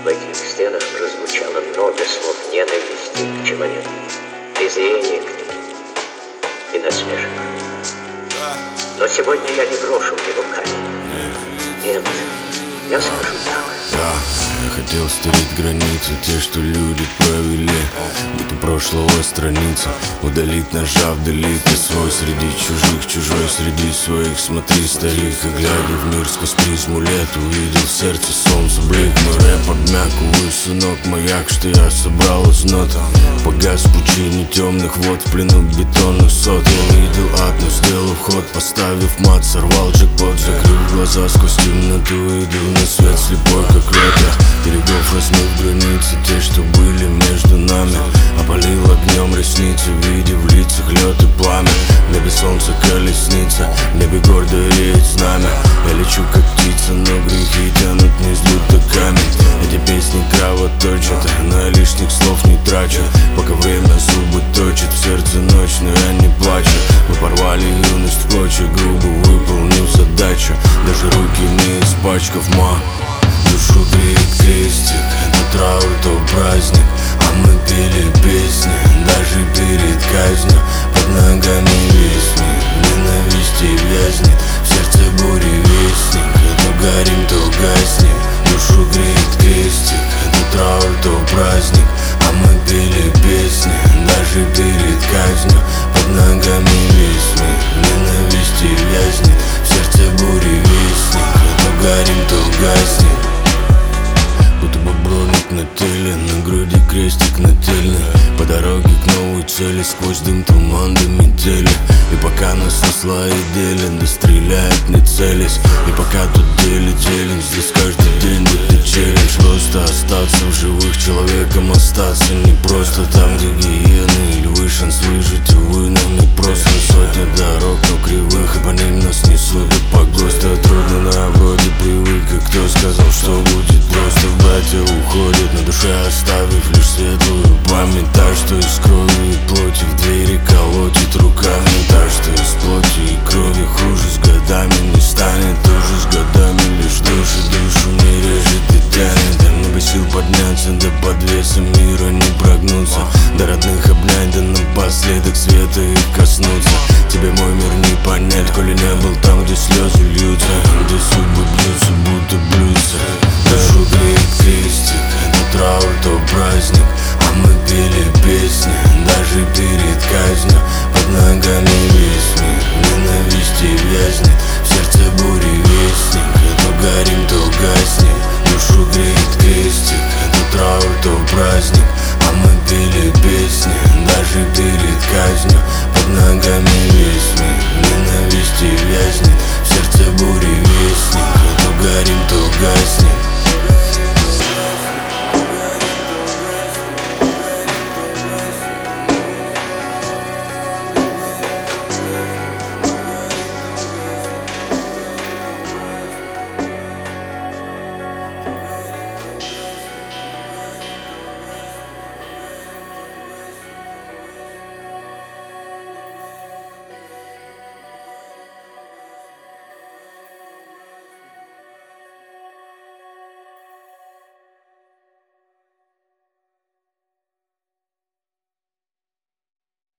В этих стенах прозвучало много слов ненависти к человеку, презрения к нему и насмешек. Но сегодня я не брошу в него камень. Нет, я скажу так. Я хотел стереть границу, те, что люди провели, будто прошлого страница. Удалить, нажав, делить, ты свой среди чужих, чужой среди своих. Смотри, старик, и глядя в мир сквозь призму лет, увидел в сердце солнце блик. Мой рэп обмяк, увы, сынок, маяк, что я собрал из нот. Погас в пучине темных вод, в плену бетонных сот. Я видел ад, но сделал ход, поставив мат, сорвал джекпот. Закрыв глаза сквозь темноту, иду на свет слепой, как лето. Берегов размыв границы, те, что были между нами. Опалил огнем ресницы, видя в лицах лед и пламя. В небе солнце колесница, в небе гордо реет знамя. Я лечу как птица, но грехи тянут вниз, будто камень. Эти песни кровоточат, на лишних слов не трачу. Пока время зубы точит, в сердце ночь, но я не плачу. Мы порвали юность в клочья, грубо выполнив задачу. Даже руки не испачкав, душу греет крестик. Это траур, то праздник, а мы пели песни. Даже перед казнью под ногами весь мир в ненависти вязнет. В сердце бури вестник, то горим, то гаснем. Душу греет крестик. Это траур, то праздник, а мы пели песни. Даже перед казнью под ногами весь мир в ненависти вязнет. В сердце бури вестник, то горим, то гаснем. Будто бы броник на теле, на груди крестик нательный. По дороге к новой цели, сквозь дым туман до метели. И пока нас несла и делен, да стреляет не целясь. И пока тут делим, здесь каждый день будто челлендж. Просто остаться в живых, человеком остаться не просто. Там, где гиены и львы, шанс выжить, увы, нам не просто. Сотни дорог, но кривых, и по ним нас несут и по ГОСТу. Трудно на вроде привык, и кто сказал, что будет просто. Братья уходят, на душе оставив лишь светлую память. Та, что из крови и плоти в двери колотит руками. Та, что из плоти и крови хуже с годами не станет. Тоже с годами лишь душу не режет и тянет. Да много сил подняться, да под весом мира не прогнуться. До родных обнять, да напоследок света их коснуться. Тебе мой мир не понять, коли не был там, где слезы льются, где судьбы бьются, будто блюдца. Душу греет крестик, это траур, то праздник, а мы пели песни. Даже перед казнью под ногами весь мир в ненависти вязнет. В сердце бури вестник, то горим, то гаснем. Душу греет крестик, это траур, то праздник, а мы пели песни. Даже перед казнью под ногами весь мир в ненависти вязнет. В сердце бури вестник, то горим, то гаснем.